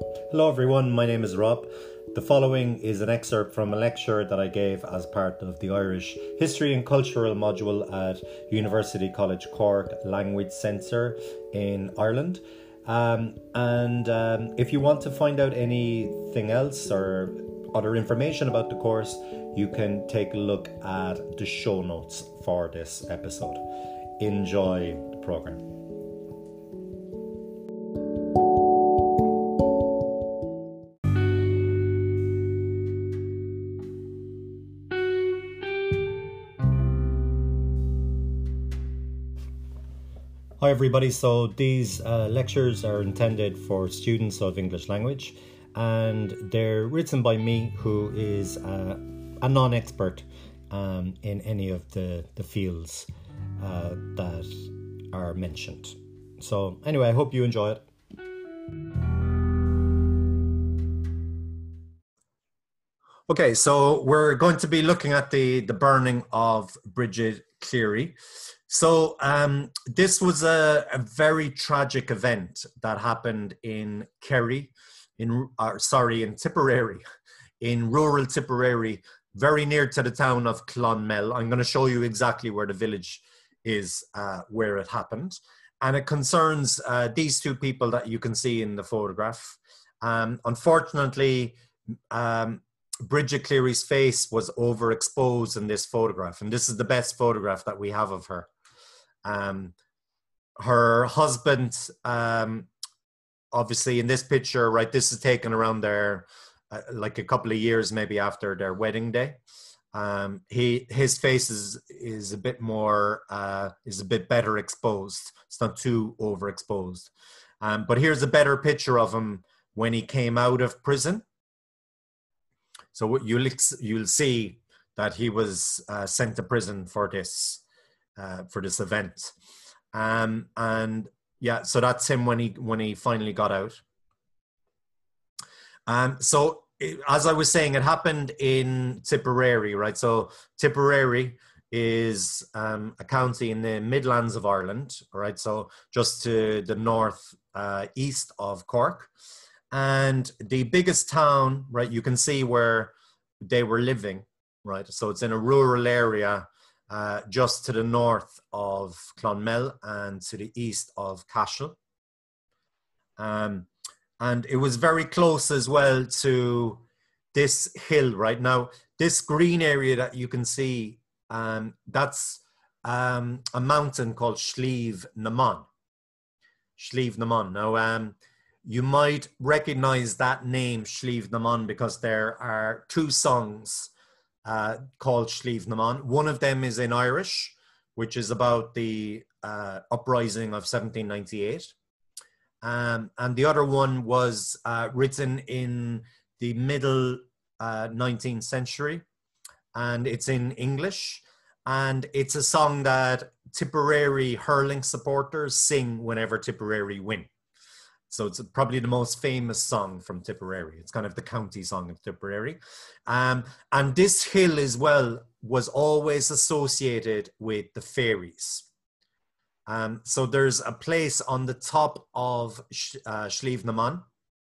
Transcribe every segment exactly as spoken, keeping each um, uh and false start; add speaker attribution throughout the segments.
Speaker 1: Hello everyone, my name is Rob. The following is an excerpt from a lecture that I gave as part of the Irish History and Cultural module at University College Cork Language Centre in Ireland. Um, and um, if you want to find out anything else or other information about the course, you can take a look at the show notes for this episode. Enjoy the programme. Hi everybody, so these uh, lectures are intended for students of English language and they're written by me, who is uh, a non-expert um, in any of the, the fields uh, that are mentioned. So anyway, I hope you enjoy it. Okay, so we're going to be looking at the, the burning of Bridget Cleary. So um, this was a, a very tragic event that happened in Kerry, in uh, sorry, in Tipperary, in rural Tipperary, very near to the town of Clonmel. I'm going to show you exactly where the village is, uh, where it happened. And it concerns uh, these two people that you can see in the photograph. Um, unfortunately, um, Bridget Cleary's face was overexposed in this photograph. And this is the best photograph that we have of her. Um, her husband, um, obviously in this picture, right, this is taken around their, uh, like a couple of years maybe after their wedding day. Um, he, his face is, is a bit more, uh, is a bit better exposed. It's not too overexposed. Um, but here's a better picture of him when he came out of prison. So what you'll, you'll see that he was uh, sent to prison for this. Uh, for this event, um, and yeah, so that's him when he when he finally got out. Um, so it, as I was saying, it happened in Tipperary, right? So Tipperary is um, a county in the Midlands of Ireland, right? So just to the north uh, east of Cork, and the biggest town, right? You can see where they were living, right? So it's in a rural area. Uh, just to the north of Clonmel and to the east of Cashel. Um, and it was very close as well to this hill right now. This green area that you can see, um, that's um, a mountain called Slieve na Mon. Slieve na Mon. Now, um, you might recognize that name, Slieve na Mon, because there are two songs Uh, called Slieve na Mon. One of them is in Irish, which is about the uh, uprising of seventeen ninety-eight. Um, and the other one was uh, written in the middle uh, nineteenth century. And it's in English. And it's a song that Tipperary hurling supporters sing whenever Tipperary win. So it's probably the most famous song from Tipperary. It's kind of the county song of Tipperary. Um, and this hill as well was always associated with the fairies. Um, so there's a place on the top of uh, Slieve na Mon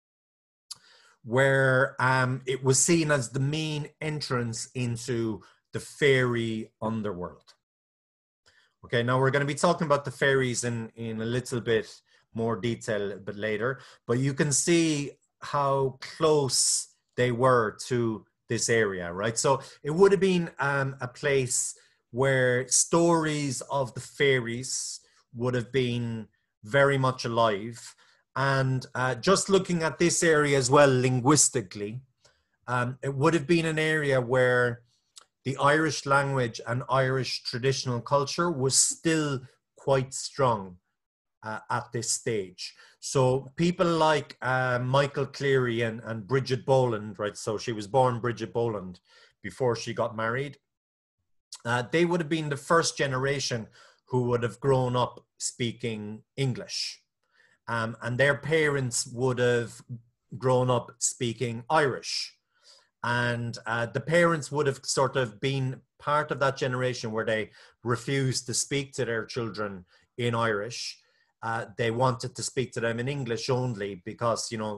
Speaker 1: where um, it was seen as the main entrance into the fairy underworld. Okay, now we're going to be talking about the fairies in, in a little bit more detail a bit later, but you can see how close they were to this area, right? So it would have been um, a place where stories of the fairies would have been very much alive. And uh, just looking at this area as well linguistically, um, it would have been an area where the Irish language and Irish traditional culture was still quite strong. Uh, at this stage. So people like uh, Michael Cleary and, and Bridget Boland, right? So she was born Bridget Boland before she got married. Uh, they would have been the first generation who would have grown up speaking English. Um, and their parents would have grown up speaking Irish. And uh, the parents would have sort of been part of that generation where they refused to speak to their children in Irish. Uh, they wanted to speak to them in English only because, you know,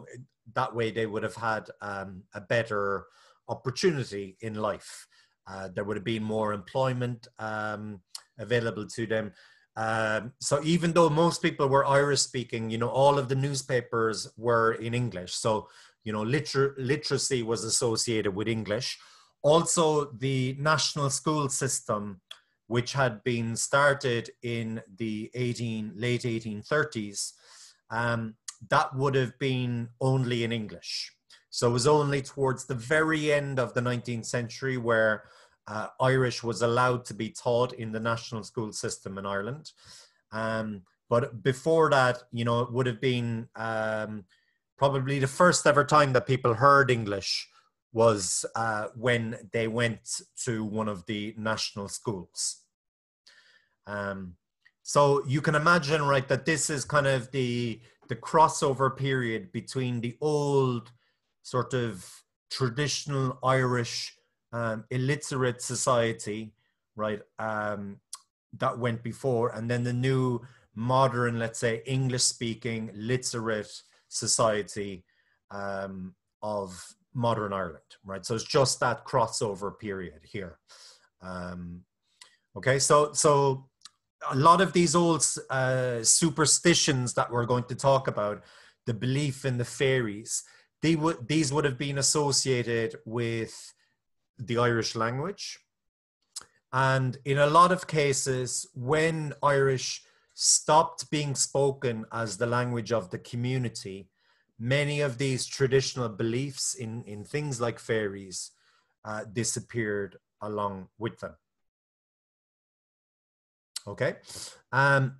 Speaker 1: that way they would have had um, a better opportunity in life. Uh, there would have been more employment um, available to them. Um, so even though most people were Irish speaking, you know, all of the newspapers were in English. So, you know, liter- literacy was associated with English. Also, the national school system, which had been started in the eighteen, late eighteen thirties, um, that would have been only in English. So it was only towards the very end of the nineteenth century where uh, Irish was allowed to be taught in the national school system in Ireland. Um, but before that, you know, it would have been um, probably the first ever time that people heard English was uh, when they went to one of the national schools. Um, so you can imagine, right, that this is kind of the, the crossover period between the old sort of traditional Irish um, illiterate society, right, um, that went before, and then the new modern, let's say, English-speaking literate society um, of modern Ireland, right? So it's just that crossover period here. Um, okay, so so a lot of these old uh, superstitions that we're going to talk about, the belief in the fairies, they would these would have been associated with the Irish language. And in a lot of cases, when Irish stopped being spoken as the language of the community, many of these traditional beliefs in, in things like fairies uh, disappeared along with them. Okay. Um,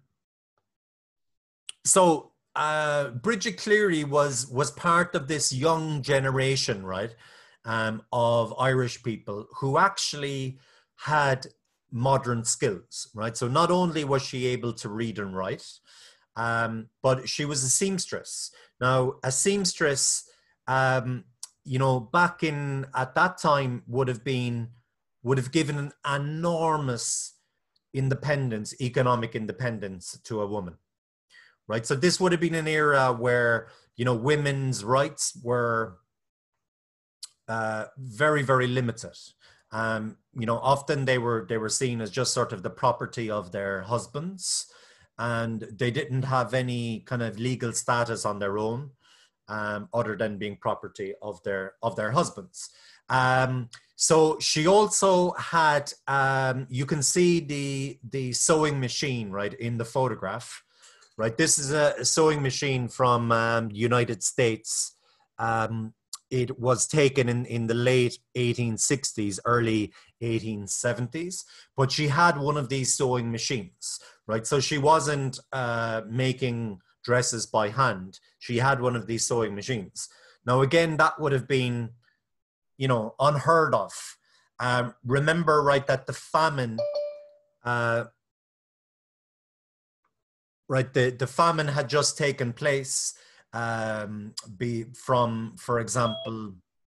Speaker 1: so uh, Bridget Cleary was, was part of this young generation, right, um, of Irish people who actually had modern skills, right? So not only was she able to read and write, um, but she was a seamstress. Now, a seamstress, um, you know, back in, at that time would have been, would have given an enormous independence, economic independence to a woman, right? So this would have been an era where, you know, women's rights were uh, very, very limited. Um, you know, often they were they were seen as just sort of the property of their husbands, and they didn't have any kind of legal status on their own, um, other than being property of their of their husbands. Um, so she also had, um, you can see the the sewing machine, right, in the photograph, right. This is a, a sewing machine from um, the United States. Um, It was taken in, in the late eighteen sixties, early eighteen seventies, but she had one of these sewing machines, right? So she wasn't uh, making dresses by hand. She had one of these sewing machines. Now, again, that would have been, you know, unheard of. Um, remember, right, that the famine, uh, right, the, the famine had just taken place. Um, be from, for example,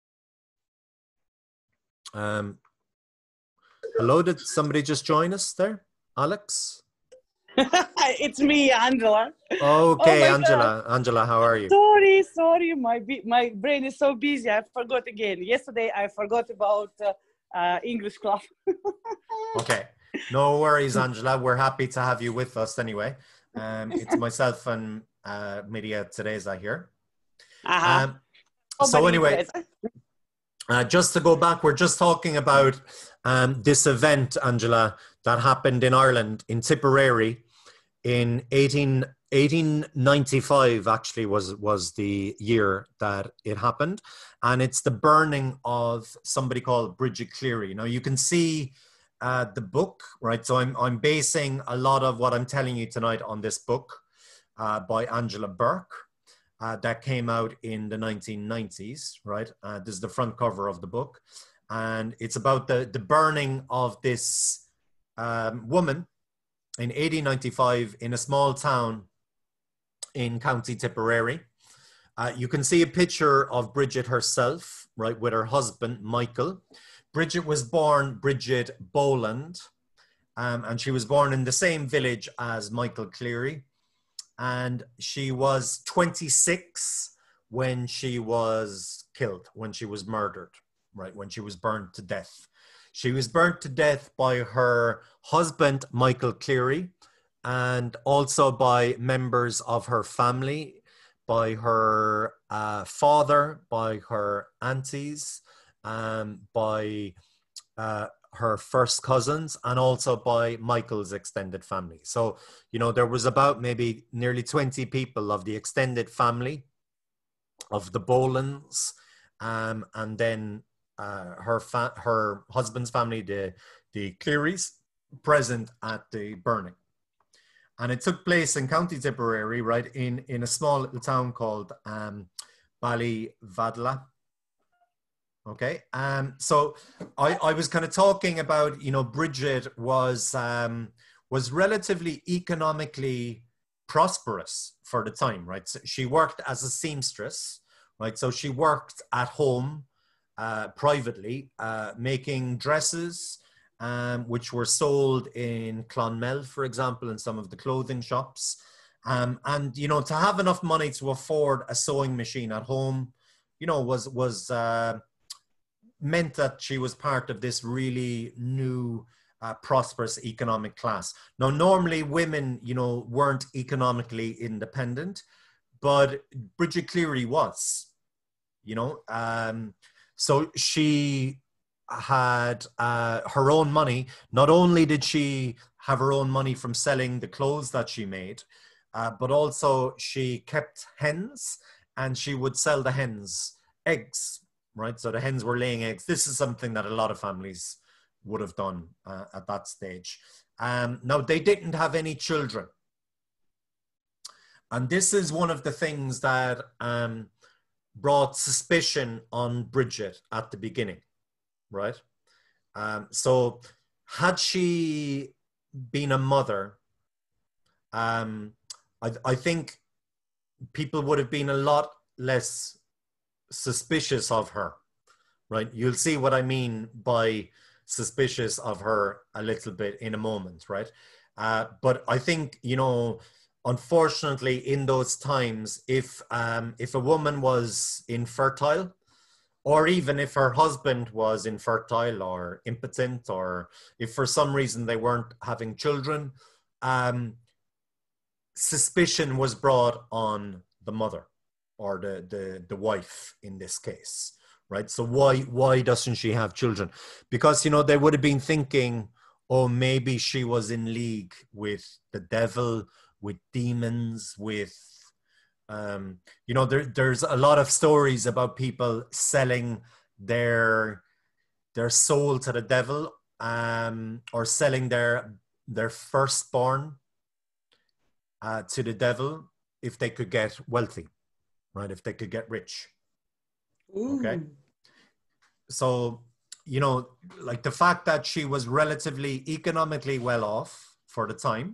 Speaker 1: um, hello, did somebody just join us there? Alex?
Speaker 2: It's me, Angela.
Speaker 1: Okay,
Speaker 2: Oh
Speaker 1: Angela. God. Angela, how are you?
Speaker 2: Sorry, sorry. My my brain is so busy. I forgot again. Yesterday, I forgot about uh, uh, English class.
Speaker 1: Okay. No worries, Angela. We're happy to have you with us anyway. Um, it's myself and uh, Media Teresa here.
Speaker 2: Uh-huh.
Speaker 1: Um, so anyway, uh, just to go back, we're just talking about um, this event, Angela, that happened in Ireland, in Tipperary, in eighteen, eighteen ninety-five, actually was, was the year that it happened. And it's the burning of somebody called Bridget Cleary. Now, you can see uh, the book, right? So I'm, I'm basing a lot of what I'm telling you tonight on this book uh, by Angela Burke. Uh, that came out in the nineteen nineties, right? Uh, this is the front cover of the book. And it's about the, the burning of this um, woman in eighteen ninety-five in a small town in County Tipperary. Uh, you can see a picture of Bridget herself, right, with her husband, Michael. Bridget was born Bridget Boland, um, and she was born in the same village as Michael Cleary. And she was twenty-six when she was killed, when she was murdered, right? When she was burned to death. She was burnt to death by her husband, Michael Cleary, and also by members of her family, by her uh, father, by her aunties, um, by uh, her first cousins, and also by Michael's extended family. So, you know, there was about maybe nearly twenty people of the extended family of the Bolans, um, and then uh, her fa- her husband's family, the the Clearys, present at the burning. And it took place in County Tipperary, right, in, in a small little town called um, Ballyvadla. Okay, um, so I, I was kind of talking about, you know, Bridget was um, was relatively economically prosperous for the time, right? So she worked as a seamstress, right? So she worked at home uh, privately, uh, making dresses, um, which were sold in Clonmel, for example, in some of the clothing shops. Um, and, you know, to have enough money to afford a sewing machine at home, you know, was, was uh, meant that she was part of this really new, uh, prosperous economic class. Now, normally women, you know, weren't economically independent, but Bridget Cleary was, you know. Um, so she had uh, her own money. Not only did she have her own money from selling the clothes that she made, uh, but also she kept hens, and she would sell the hens eggs, right? So the hens were laying eggs. This is something that a lot of families would have done uh, at that stage. Um, now, they didn't have any children. And this is one of the things that um, brought suspicion on Bridget at the beginning, right? Um, so had she been a mother, um, I, I think people would have been a lot less suspicious of her, right? You'll see what I mean by suspicious of her a little bit in a moment, right? Uh, but I think, you know, unfortunately in those times, if um, if a woman was infertile, or even if her husband was infertile or impotent, or if for some reason they weren't having children, um, suspicion was brought on the mother, or the, the, the wife in this case, right? So why, why doesn't she have children? Because, you know, they would have been thinking, oh, maybe she was in league with the devil, with demons, with, um, you know, there, there's a lot of stories about people selling their, their soul to the devil, um, or selling their, their firstborn uh, to the devil if they could get wealthy, right? If they could get rich.
Speaker 2: Ooh.
Speaker 1: Okay. So, you know, like the fact that she was relatively economically well off for the time,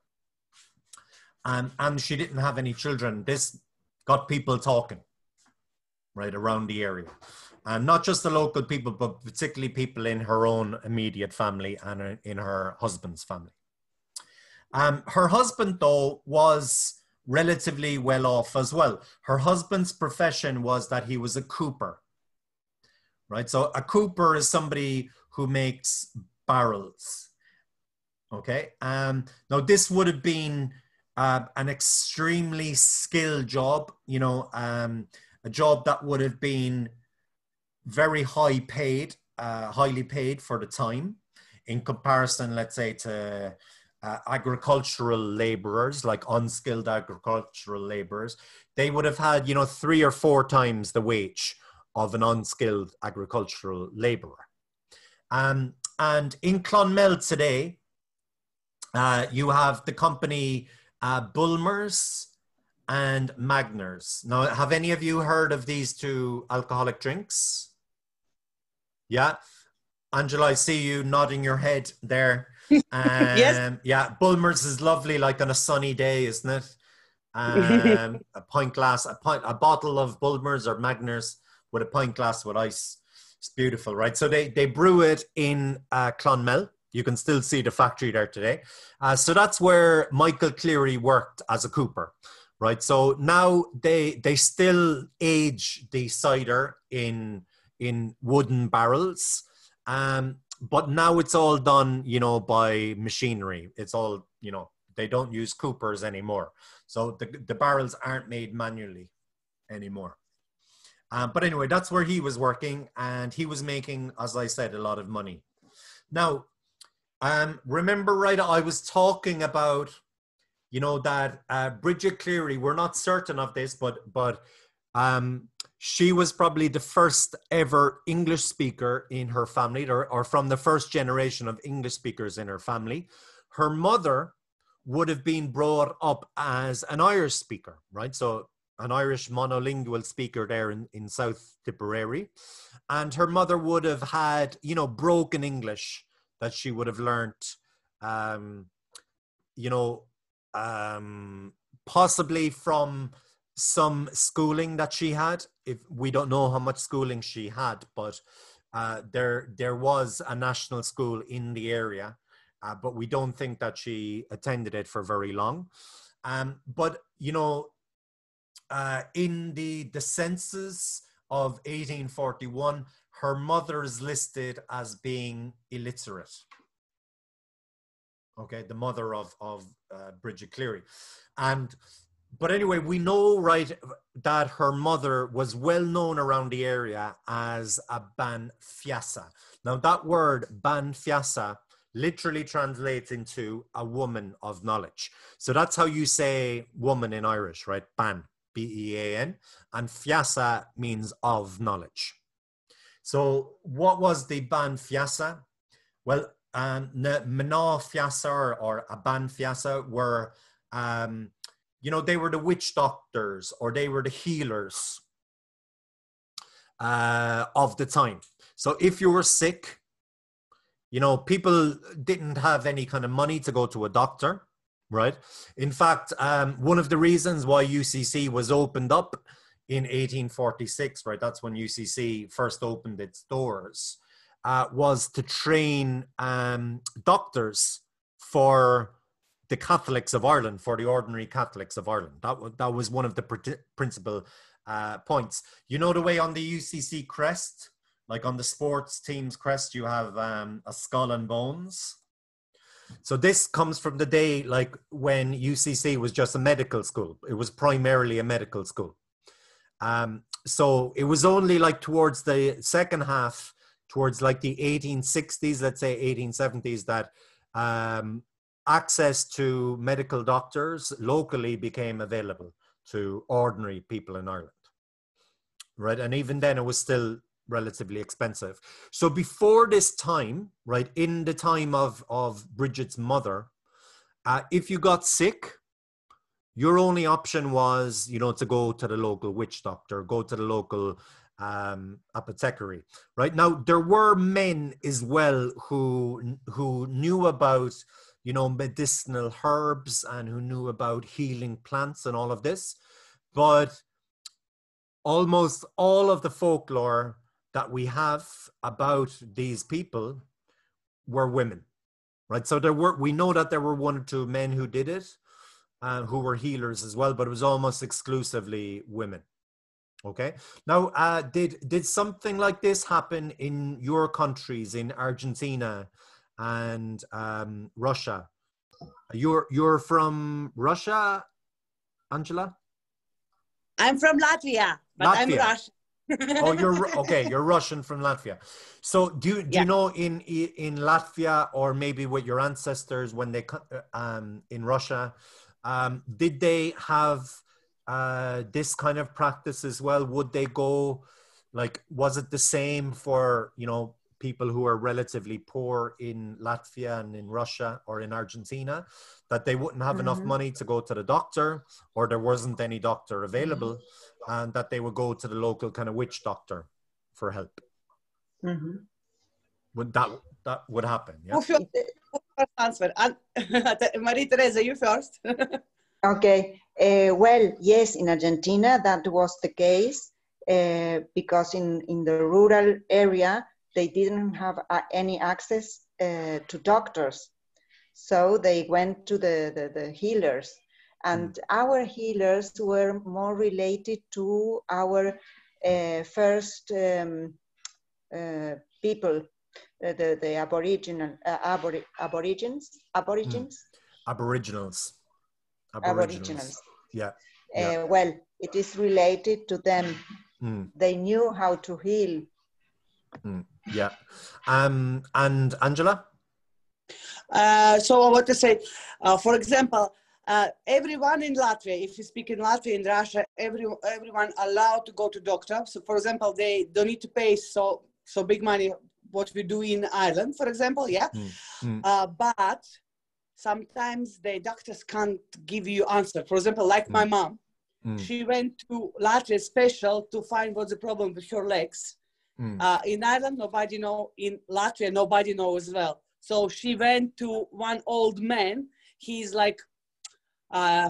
Speaker 1: and, and she didn't have any children, this got people talking, right, around the area. And not just the local people, but particularly people in her own immediate family and in her husband's family. Um, her husband, though, was relatively well off as well. Her husband's profession was that he was a cooper, right? So a cooper is somebody who makes barrels, okay? Um, now, this would have been uh, an extremely skilled job, you know, um, a job that would have been very high paid, uh, highly paid for the time, in comparison, let's say, to uh, agricultural laborers, like unskilled agricultural laborers. They would have had, you know, three or four times the wage of an unskilled agricultural laborer. Um, and in Clonmel today, uh, you have the company uh, Bulmers and Magners. Now, have any of you heard of these two alcoholic drinks? Yeah. Angela, I see you nodding your head there. Um,
Speaker 2: Yes.
Speaker 1: Yeah, Bulmers is lovely, like on a sunny day, isn't it? Um, a pint glass, a pint, a bottle of Bulmers or Magners with a pint glass with ice. It's beautiful, right? So they, they brew it in uh, Clonmel. You can still see the factory there today. Uh, so that's where Michael Cleary worked as a cooper, right? So now they they still age the cider in in wooden barrels, um, but now it's all done, you know, by machinery. It's all, you know, they don't use coopers anymore. So the, the barrels aren't made manually anymore. Um, but anyway, that's where he was working, and he was making, as I said, a lot of money. Now, um, remember, right, I was talking about, you know, that uh, Bridget Cleary, we're not certain of this, but, but um, she was probably the first ever English speaker in her family, or, or from the first generation of English speakers in her family. Her mother would have been brought up as an Irish speaker, right? So an Irish monolingual speaker there in, in South Tipperary. And her mother would have had, you know, broken English that she would have learnt, um, you know, um, possibly from some schooling that she had. If we don't know how much schooling she had, but uh, there, there was a national school in the area, uh, but we don't think that she attended it for very long. Um, but, you know, Uh, in the, the census of eighteen forty-one, her mother is listed as being illiterate. Okay, the mother of, of uh, Bridget Cleary. And, but anyway, we know, right, that her mother was well known around the area as a Ban Fiasa. Now that word, Ban Fiasa, literally translates into a woman of knowledge. So that's how you say woman in Irish, right? Ban. B E A N, and Fiasa means of knowledge. So what was the Ban Fiasa? Well, um, Mná Fiasa or, or a Ban Fiasa were, um, you know, they were the witch doctors, or they were the healers uh, of the time. So if you were sick, you know, people didn't have any kind of money to go to a doctor. Right. In fact, um, one of the reasons why U C C was opened up in eighteen forty-six, right, that's when U C C first opened its doors, uh, was to train um, doctors for the Catholics of Ireland, for the ordinary Catholics of Ireland. That, that was one of the pr- principal uh, points. You know, the way on the U C C crest, like on the sports team's crest, you have um, a skull and bones. So this comes from the day, like, when U C C was just a medical school. It was primarily a medical school. Um, so it was only like towards the second half, towards like the eighteen sixties, let's say eighteen seventies, that um, access to medical doctors locally became available to ordinary people in Ireland. Right. And even then it was still relatively expensive. So before this time, right, in the time of, of Bridget's mother, uh, if you got sick, your only option was, you know, to go to the local witch doctor, go to the local um, apothecary, right? Now, there were men as well who, who knew about, you know, medicinal herbs and who knew about healing plants and all of this, but almost all of the folklore that we have about these people were women, right? So there were, we know that there were one or two men who did it, uh, who were healers as well, but it was almost exclusively women. Okay. Now, uh, did did something like this happen in your countries, in Argentina and um, Russia? You're you're from Russia, Angela?
Speaker 2: I'm from Latvia, but
Speaker 1: Latvia.
Speaker 2: I'm Russian.
Speaker 1: Oh, you're okay. You're Russian from Latvia. So do you, do
Speaker 2: Yeah.
Speaker 1: you know in in Latvia, or maybe with your ancestors when they um in Russia, um, did they have uh, this kind of practice as well? Would they go, like, was it the same for, you know, people who are relatively poor in Latvia and in Russia or in Argentina, that they wouldn't have mm-hmm. enough money to go to the doctor, or there wasn't any doctor available, mm-hmm. and that they would go to the local kind of witch doctor for help?
Speaker 3: Mm-hmm.
Speaker 1: Would that that would happen? Yeah.
Speaker 2: Who first answer? Maria Teresa, you first.
Speaker 3: Okay. Uh, well, yes, in Argentina that was the case, uh, because in in the rural area they didn't have uh, any access uh, to doctors, so they went to the the, the healers. And mm. our healers were more related to our uh, first um, uh, people, uh, the, the aboriginal, uh, abori aborigines, aborigines?
Speaker 1: Mm. Aboriginals.
Speaker 3: Aboriginals.
Speaker 1: Aboriginals. Yeah.
Speaker 3: Uh,
Speaker 1: yeah.
Speaker 3: Well, it is related to them.
Speaker 1: Mm.
Speaker 3: They knew how to heal.
Speaker 1: Mm. Yeah. Um, and Angela?
Speaker 2: Uh, so I want to say, uh, for example, uh, everyone in Latvia, if you speak in Latvia, in Russia, every, everyone allowed to go to doctor. So for example, they don't need to pay so, so big money, what we do in Ireland, for example, yeah.
Speaker 1: Mm. Mm.
Speaker 2: Uh, but sometimes the doctors can't give you answer. For example, like mm. my mom, mm. she went to Latvia special to find what's the problem with her legs. Mm. Uh, in Ireland, nobody know. In Latvia, nobody knows as well. So she went to one old man. He's like, uh,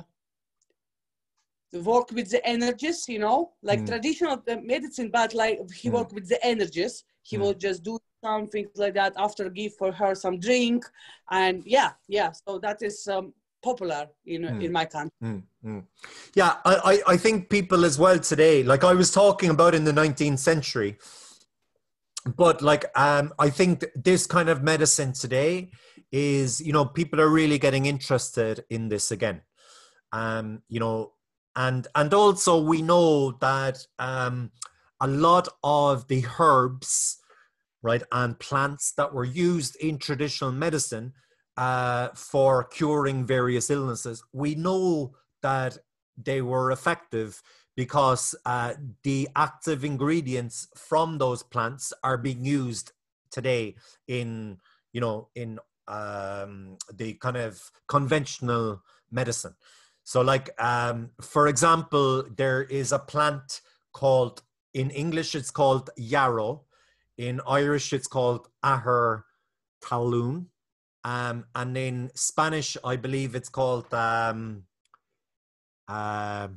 Speaker 2: work with the energies, you know, like mm. traditional medicine, but like he mm. worked with the energies. He mm. will just do something like that after give for her some drink. And yeah, yeah. So that is um, popular in, mm. in my country.
Speaker 1: Mm. Mm. Yeah, I, I think people as well today, like I was talking about in the nineteenth century, but like, um, I think this kind of medicine today is, you know, people are really getting interested in this again. Um, you know, and, and also we know that um, a lot of the herbs, right, and plants that were used in traditional medicine uh, for curing various illnesses, we know that they were effective because uh, the active ingredients from those plants are being used today in, you know, in um, the kind of conventional medicine. So like, um, for example, there is a plant called, in English, it's called yarrow. In Irish, it's called Aher Talun. Um, and in Spanish, I believe it's called, um, uh,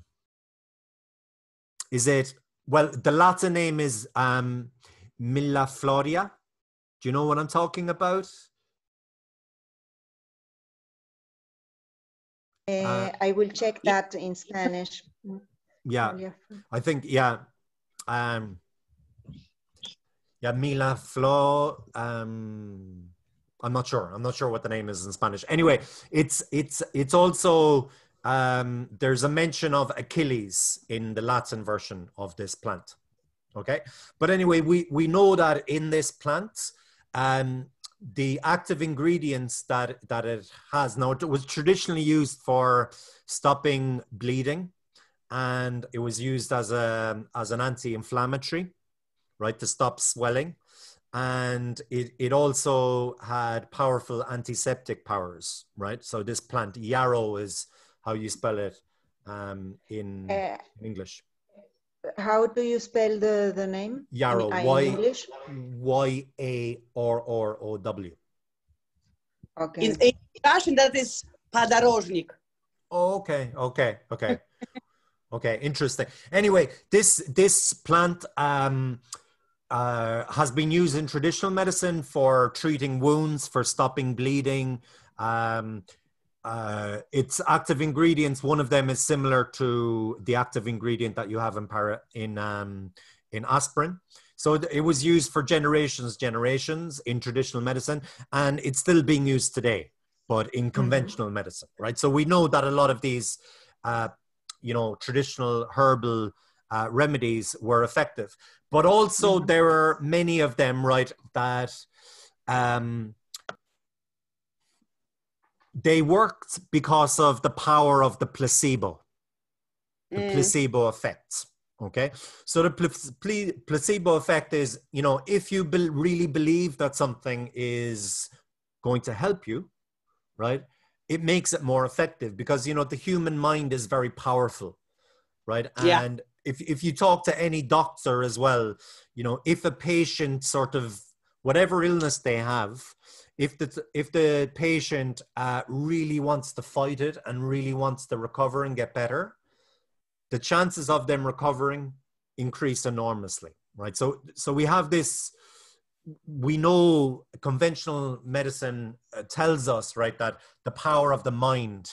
Speaker 1: is it, well, the Latin name is um, Milleflora. Do you know what I'm talking about?
Speaker 3: Uh, uh, I will check that in Spanish.
Speaker 1: Yeah, I think, yeah. Um, yeah, Milleflor. Um, I'm not sure. I'm not sure what the name is in Spanish. Anyway, it's, it's, it's also, um, there's a mention of Achilles in the Latin version of this plant. Okay. But anyway, we, we know that in this plant, um, the active ingredients that, that it has, now it was traditionally used for stopping bleeding, and it was used as a, as an anti-inflammatory, right, to stop swelling. And it, it also had powerful antiseptic powers, right? So this plant, yarrow is how you spell it um, in, uh, in English.
Speaker 3: How do you spell the, the name?
Speaker 1: Yarrow,
Speaker 3: in,
Speaker 1: Y,
Speaker 3: in English?
Speaker 1: Y A R R O W.
Speaker 3: Okay.
Speaker 2: In, in Russian, that is podorожник.
Speaker 1: Oh, okay, okay, okay. Okay, interesting. Anyway, this, this plant, um, Uh, has been used in traditional medicine for treating wounds, for stopping bleeding. Um, uh, its active ingredients, one of them is similar to the active ingredient that you have in para, in um, in aspirin. So it was used for generations, generations in traditional medicine, and it's still being used today, but in conventional mm-hmm. medicine, right? So we know that a lot of these, uh, you know, traditional herbal uh, remedies were effective. But also mm-hmm. there are many of them, right, that um, they worked because of the power of the placebo, the mm. placebo effect, okay? So the pl- placebo effect is, you know, if you be- really believe that something is going to help you, right, it makes it more effective because, you know, the human mind is very powerful, right?
Speaker 2: Yeah.
Speaker 1: And If, if you talk to any doctor as well, you know, if a patient sort of, whatever illness they have, if the, if the patient uh, really wants to fight it and really wants to recover and get better, the chances of them recovering increase enormously, right? So, so we have this, we know conventional medicine uh, tells us, right, that the power of the mind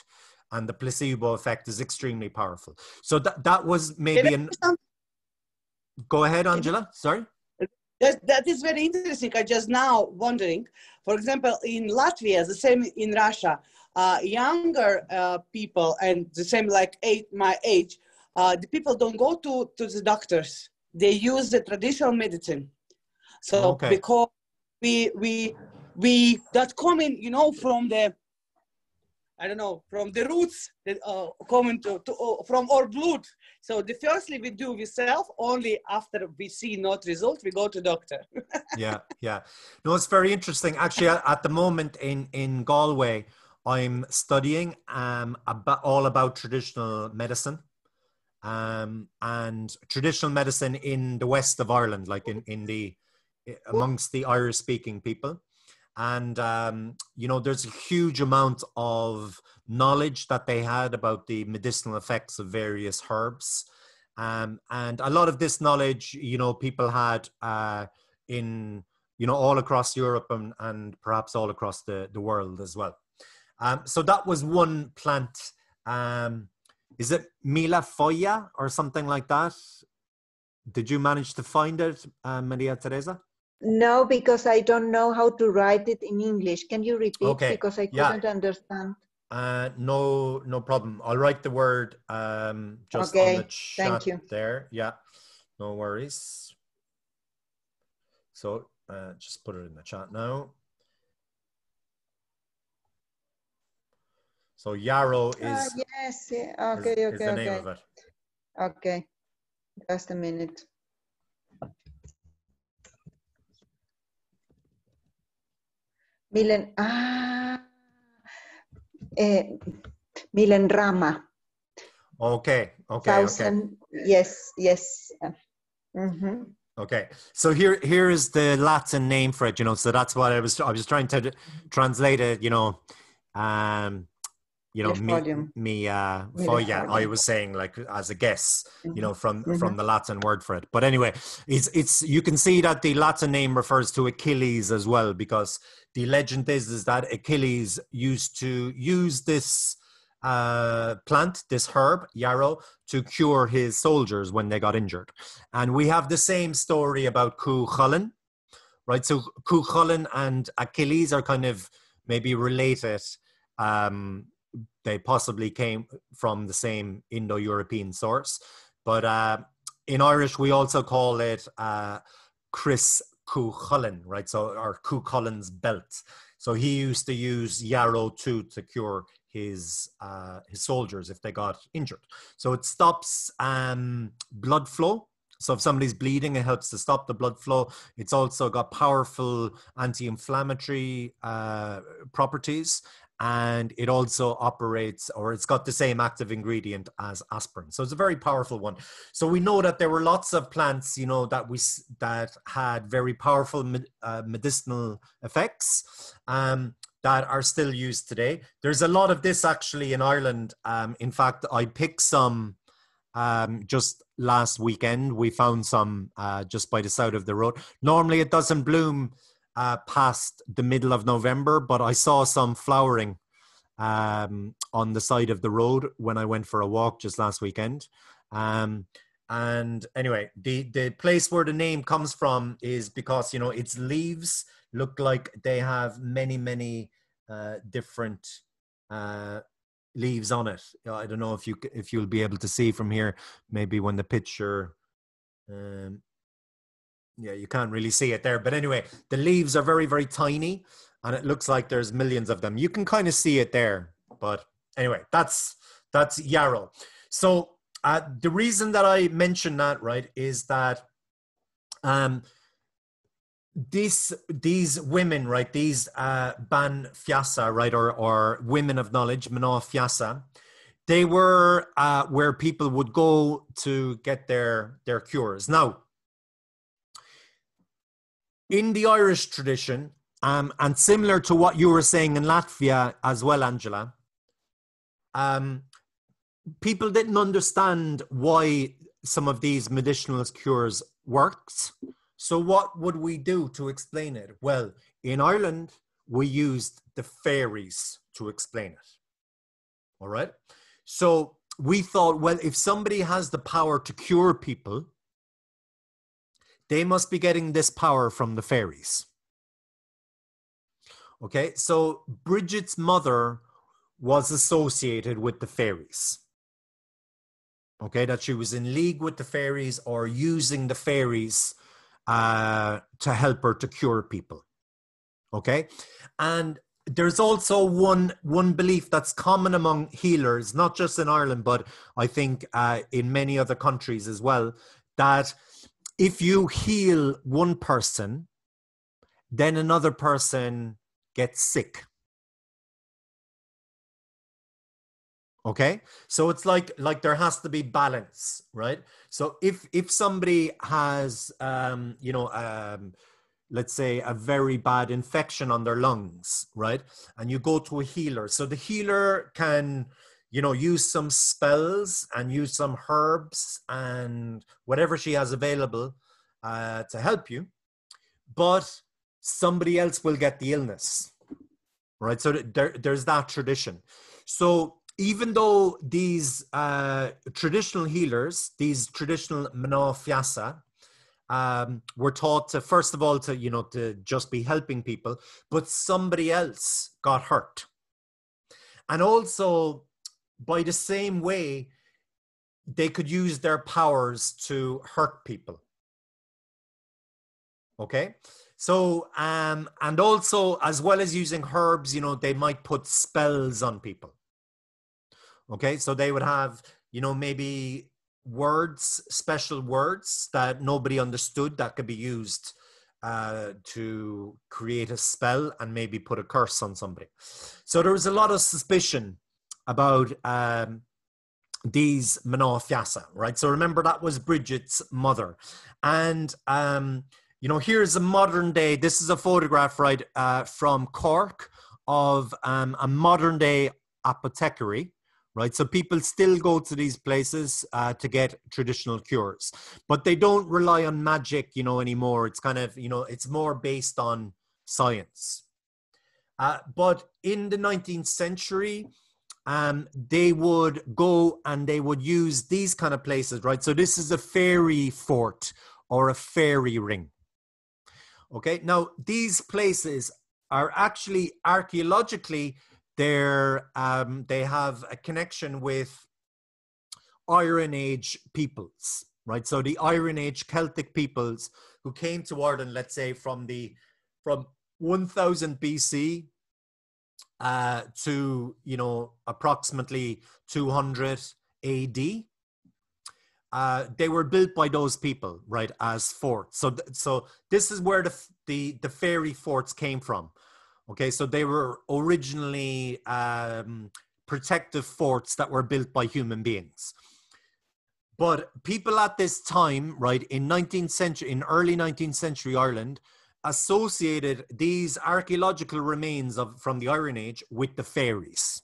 Speaker 1: and the placebo effect is extremely powerful. So that, that was maybe an... Go ahead, Angela, sorry.
Speaker 2: That, that is very interesting. I just now wondering, for example, in Latvia, the same in Russia, uh, younger uh, people and the same like eight, my age, uh, the people don't go to, to the doctors. They use the traditional medicine. So
Speaker 1: okay.
Speaker 2: because we, we, we that coming, you know, from the, I don't know, from the roots that uh, coming to, to uh, from our blood. So the firstly we do we self, only after we see not result, we go to doctor.
Speaker 1: yeah, yeah. No, it's very interesting. Actually, at the moment in, in Galway, I'm studying um, about, all about traditional medicine um, and traditional medicine in the west of Ireland, like in, in the, amongst the Irish speaking people. And, um, you know, there's a huge amount of knowledge that they had about the medicinal effects of various herbs. Um, and a lot of this knowledge, you know, people had uh, in, you know, all across Europe and, and perhaps all across the, the world as well. Um, so that was one plant. Um, is it Mila Foya or something like that? Did you manage to find it, uh, Maria Teresa?
Speaker 3: No, because I don't know how to write it in English. Can you repeat?
Speaker 1: Okay.
Speaker 3: Because I couldn't
Speaker 1: yeah.
Speaker 3: understand.
Speaker 1: Uh, no, no problem. I'll write the word um, just
Speaker 3: okay.
Speaker 1: on the chat
Speaker 3: Thank you.
Speaker 1: there. Yeah, no worries. So uh, just put it in the chat now. So yarrow is,
Speaker 3: ah, yes, yeah. okay,
Speaker 1: is,
Speaker 3: okay,
Speaker 1: is the
Speaker 3: okay.
Speaker 1: name of it.
Speaker 3: Okay, just a minute. Milen, ah, eh, Milenrama.
Speaker 1: Okay, okay,
Speaker 3: Thousand,
Speaker 1: okay.
Speaker 3: Yes, yes. Mm-hmm.
Speaker 1: Okay, so here here is the Latin name for it, you know. So that's what I was I was trying to translate it, you know. Um, you know, me, me, uh, foya, I was saying like as a guess, you know, from, mm-hmm. from the Latin word for it. But anyway, it's, it's, you can see that the Latin name refers to Achilles as well, because the legend is, is that Achilles used to use this uh, plant, this herb, yarrow, to cure his soldiers when they got injured. And we have the same story about Cuchulainn, right? So Cuchulainn and Achilles are kind of maybe related. Um, They possibly came from the same Indo-European source. But uh, in Irish, we also call it uh, Chris Cuchulainn, right? So, or Cuchulainn's belt. So he used to use yarrow too to cure his, uh, his soldiers if they got injured. So it stops um, blood flow. So if somebody's bleeding, it helps to stop the blood flow. It's also got powerful anti-inflammatory uh, properties. And it also operates, or it's got the same active ingredient as aspirin. So it's a very powerful one. So we know that there were lots of plants, you know, that we that had very powerful uh, medicinal effects um, that are still used today. There's a lot of this actually in Ireland. Um, in fact, I picked some um, just last weekend. We found some uh, just by the side of the road. Normally it doesn't bloom Uh, past the middle of November, but I saw some flowering um, on the side of the road when I went for a walk just last weekend. Um, and anyway, the, the place where the name comes from is because, you know, its leaves look like they have many, many uh, different uh, leaves on it. I don't know if, you, if you'll be able to see from here, maybe when the picture... Um, yeah, you can't really see it there. But anyway, the leaves are very, very tiny and it looks like there's millions of them. You can kind of see it there. But anyway, that's that's yarrow. So uh, the reason that I mention that, right, is that um, this, these women, right, these uh, Ban Fiasa, right, or, or women of knowledge, Mná Fiasa, they were uh, where people would go to get their, their cures. Now, in the Irish tradition, um, and similar to what you were saying in Latvia as well, Angela, um, people didn't understand why some of these medicinal cures worked. So what would we do to explain it? Well, in Ireland, we used the fairies to explain it. All right. So we thought, well, if somebody has the power to cure people, they must be getting this power from the fairies. Okay. So Bridget's mother was associated with the fairies. Okay. That she was in league with the fairies or using the fairies uh, to help her to cure people. Okay. And there's also one one belief that's common among healers, not just in Ireland, but I think uh, in many other countries as well, that if you heal one person, then another person gets sick. Okay, so it's like like there has to be balance, right? So if if somebody has, um, you know, um, let's say a very bad infection on their lungs, right? And you go to a healer. So the healer can, you know, use some spells and use some herbs and whatever she has available uh, to help you. But somebody else will get the illness, right? So there, there's that tradition. So even though these uh, traditional healers, these traditional Mná Fiasa, Um, we're taught to, first of all, to, you know, to just be helping people, but somebody else got hurt. And also, by the same way, they could use their powers to hurt people. Okay? So, um, and also, as well as using herbs, you know, they might put spells on people. Okay? So they would have, you know, maybe words, special words that nobody understood that could be used uh, to create a spell and maybe put a curse on somebody. So there was a lot of suspicion about um, these Mná Fiasa, right? So remember, that was Bridget's mother. And, um, you know, here's a modern day, this is a photograph, right, uh, from Cork of um, a modern day apothecary. Right, so people still go to these places uh, to get traditional cures, but they don't rely on magic, you know, anymore. It's kind of, you know, it's more based on science. Uh, but in the nineteenth century, um, they would go and they would use these kind of places, right? So this is a fairy fort or a fairy ring. Okay, now these places are actually archaeologically, They're, um, they have a connection with Iron Age peoples, right? So the Iron Age Celtic peoples who came to Ireland, let's say from the from one thousand B C uh, to, you know, approximately two hundred A D. Uh, they were built by those people, right, as forts. So, th so this is where the the the fairy forts came from. Okay, so they were originally um, protective forts that were built by human beings. But people at this time, right, in nineteenth century, in early nineteenth century Ireland, associated these archaeological remains of from the Iron Age with the fairies.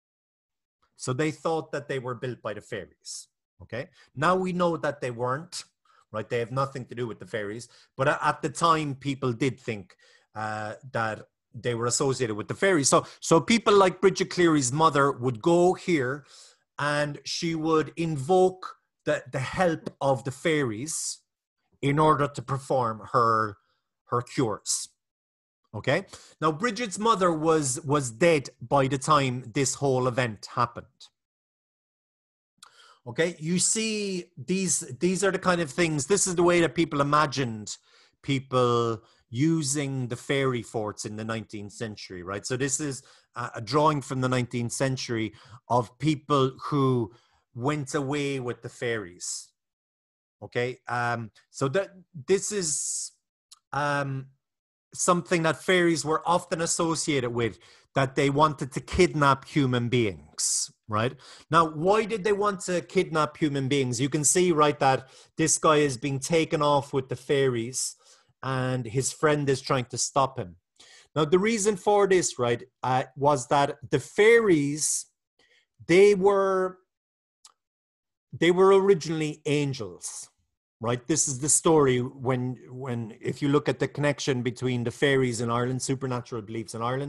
Speaker 1: So they thought that they were built by the fairies. Okay, now we know that they weren't, right? They have nothing to do with the fairies. But at the time, people did think uh, that they were associated with the fairies. So, so people like Bridget Cleary's mother would go here and she would invoke the, the help of the fairies in order to perform her, her cures. Okay. Now, Bridget's mother was, was dead by the time this whole event happened. Okay. You see, these, these are the kind of things, this is the way that people imagined people using the fairy forts in the nineteenth century, right? So this is a drawing from the nineteenth century of people who went away with the fairies. Okay, um, so that this is um, something that fairies were often associated with, that they wanted to kidnap human beings, right? Now, why did they want to kidnap human beings? You can see, right, that this guy is being taken off with the fairies and his friend is trying to stop him. Now, the reason for this, right, uh, was that the fairies, they were, they were originally angels, right? This is the story when, when, if you look at the connection between the fairies in Ireland, supernatural beliefs in Ireland,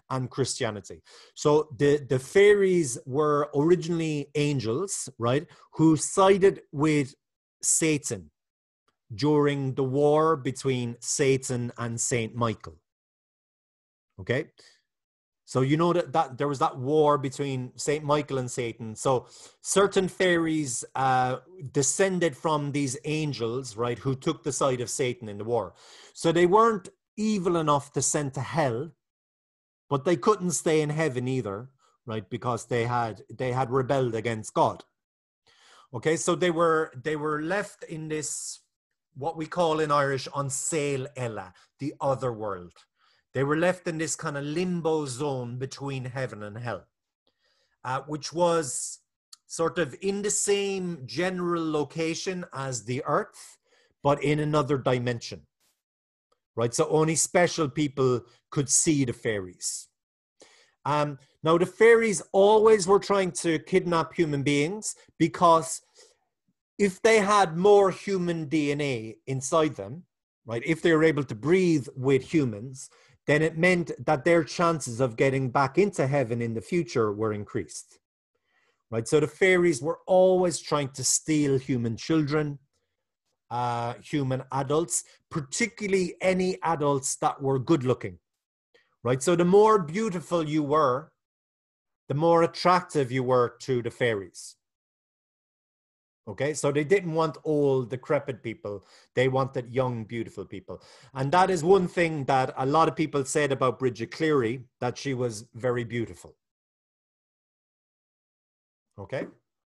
Speaker 1: and Christianity. So the, the fairies were originally angels, right, who sided with Satan during the war between Satan and Saint Michael. Okay? So you know that, that there was that war between Saint Michael and Satan. So certain fairies uh, descended from these angels, right, who took the side of Satan in the war. So they weren't evil enough to send to hell, but they couldn't stay in heaven either, right, because they had they had rebelled against God. Okay, so they were they were left in this, what we call in Irish, an saol ella, the other world. They were left in this kind of limbo zone between heaven and hell, uh, which was sort of in the same general location as the earth, but in another dimension, right? So only special people could see the fairies. Um, now, the fairies always were trying to kidnap human beings, because if they had more human D N A inside them, right, if they were able to breathe with humans, then it meant that their chances of getting back into heaven in the future were increased, right? So the fairies were always trying to steal human children, uh, human adults, particularly any adults that were good looking, right? So the more beautiful you were, the more attractive you were to the fairies. Okay, so they didn't want old, decrepit people. They wanted young, beautiful people. And that is one thing that a lot of people said about Bridget Cleary, that she was very beautiful. Okay.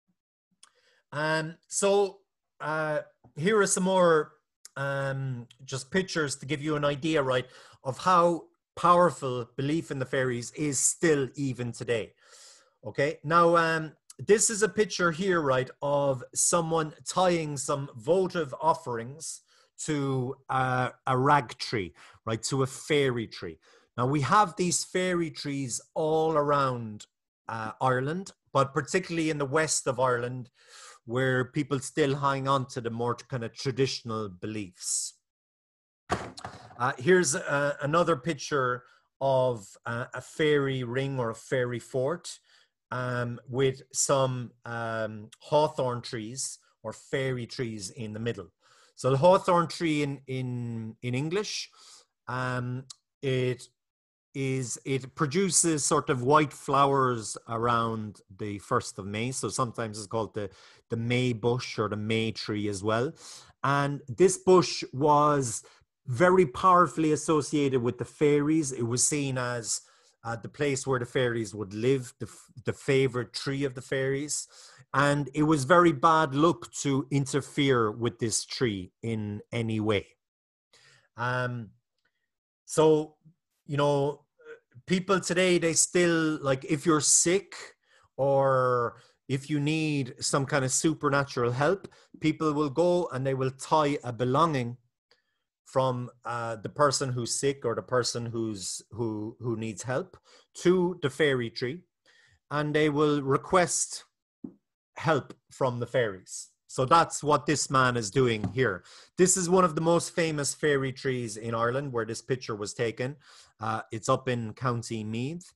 Speaker 1: Um, so uh, here are some more um, just pictures to give you an idea, right, of how powerful belief in the fairies is still even today. Okay, now, um, this is a picture here, right, of someone tying some votive offerings to uh, a rag tree, right, to a fairy tree. Now, we have these fairy trees all around uh, Ireland, but particularly in the west of Ireland, where people still hang on to the more kind of traditional beliefs. Uh, here's uh, another picture of uh, a fairy ring or a fairy fort. Um, with some um, hawthorn trees or fairy trees in the middle. So the hawthorn tree in in in English, um, it is it produces sort of white flowers around the first of May. So sometimes it's called the the May bush or the May tree as well. And this bush was very powerfully associated with the fairies. It was seen as Uh, the place where the fairies would live, the, the favorite tree of the fairies. And it was very bad luck to interfere with this tree in any way. Um, so, you know, people today, they still, like, if you're sick or if you need some kind of supernatural help, people will go and they will tie a belonging from uh, the person who's sick or the person who's who who needs help to the fairy tree, and they will request help from the fairies. So that's what this man is doing here. This is one of the most famous fairy trees in Ireland, where this picture was taken. Uh, it's up in County Meath.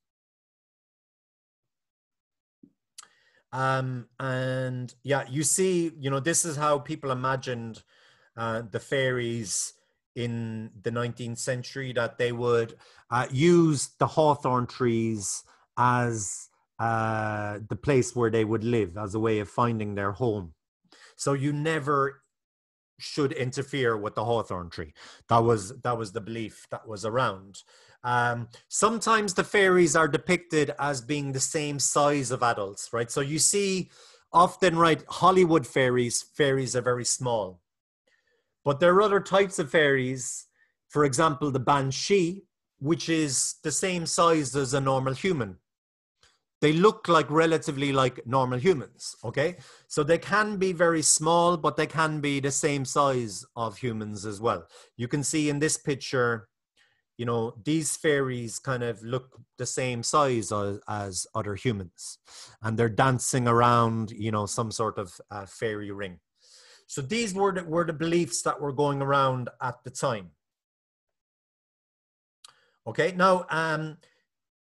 Speaker 1: Um, and yeah, you see, you know, this is how people imagined uh, the fairies in the nineteenth century, that they would uh, use the hawthorn trees as uh, the place where they would live, as a way of finding their home. So you never should interfere with the hawthorn tree. That was, that was the belief that was around. Um, sometimes the fairies are depicted as being the same size of adults, right? So you see often, right, Hollywood fairies, fairies are very small. But there are other types of fairies, for example, the banshee, which is the same size as a normal human. They look like relatively like normal humans, okay? So they can be very small, but they can be the same size of humans as well. You can see in this picture, you know, these fairies kind of look the same size as, as other humans. And they're dancing around, you know, some sort of uh, fairy ring. So these were the, were the beliefs that were going around at the time. Okay, now um,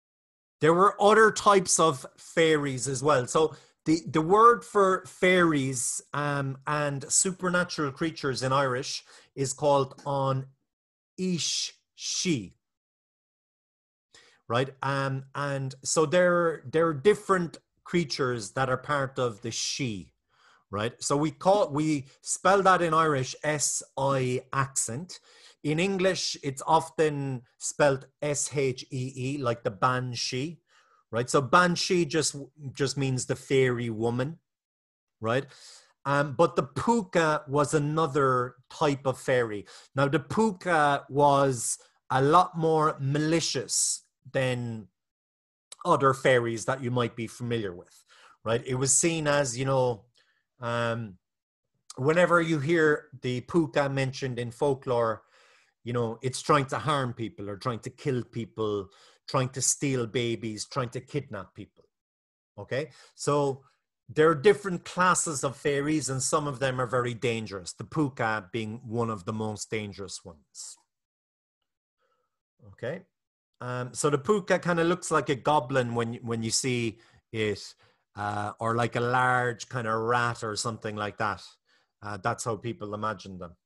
Speaker 1: there were other types of fairies as well. So the, the word for fairies um, and supernatural creatures in Irish is called an ish she. Right? Um, and so there, there are different creatures that are part of the she. Right? So we call, we spell that in Irish S I accent. In English, it's often spelled S H E E, like the banshee, right? So banshee just, just means the fairy woman, right? Um, but the puka was another type of fairy. Now, the puka was a lot more malicious than other fairies that you might be familiar with, right? It was seen as, you know, um, whenever you hear the puka mentioned in folklore, you know, it's trying to harm people or trying to kill people, trying to steal babies, trying to kidnap people. Okay, so there are different classes of fairies and some of them are very dangerous, the puka being one of the most dangerous ones. Okay, um, so the puka kind of looks like a goblin when, when you see it, uh, or like a large kind of rat or something like that. Uh, that's how people imagine them.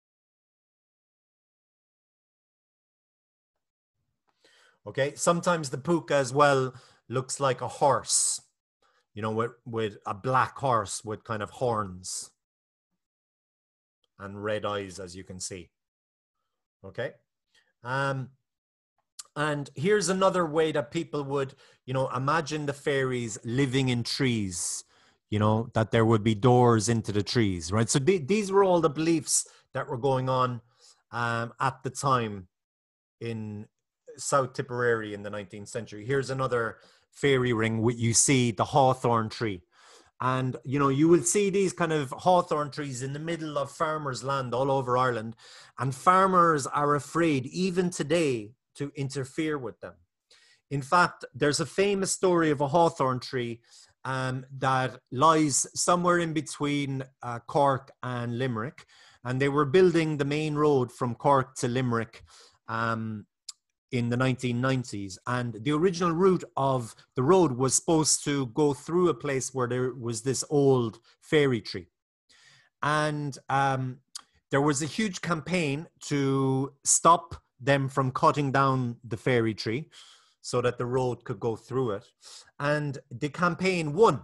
Speaker 1: Okay, sometimes the puka as well looks like a horse, you know, with, with a black horse with kind of horns and red eyes, as you can see. Okay. Um, and here's another way that people would, you know, imagine the fairies living in trees, you know, that there would be doors into the trees, right? So th these were all the beliefs that were going on um, at the time in South Tipperary in the nineteenth century. Here's another fairy ring. You see the hawthorn tree. And, you know, you will see these kind of hawthorn trees in the middle of farmers' land all over Ireland. And farmers are afraid, even today, to interfere with them. In fact, there's a famous story of a hawthorn tree um, that lies somewhere in between uh, Cork and Limerick. And they were building the main road from Cork to Limerick um, in the nineteen nineties, and the original route of the road was supposed to go through a place where there was this old fairy tree, and um, there was a huge campaign to stop them from cutting down the fairy tree so that the road could go through it, and the campaign won.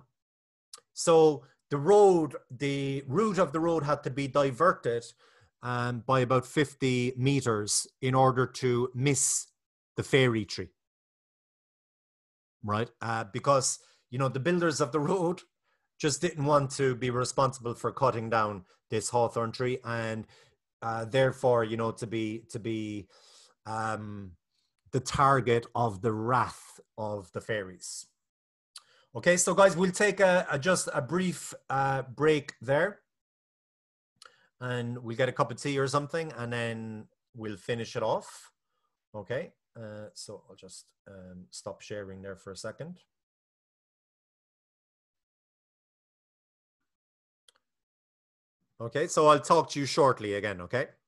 Speaker 1: So the road, the route of the road had to be diverted um, by about fifty meters in order to miss the fairy tree, right? Uh, because, you know, the builders of the road just didn't want to be responsible for cutting down this hawthorn tree, and uh, therefore, you know, to be to be um, the target of the wrath of the fairies. Okay, so guys, we'll take a, a just a brief uh, break there, and we'll get a cup of tea or something, and then we'll finish it off. Okay. Uh, so I'll just um, stop sharing there for a second. Okay, so I'll talk to you shortly again, okay?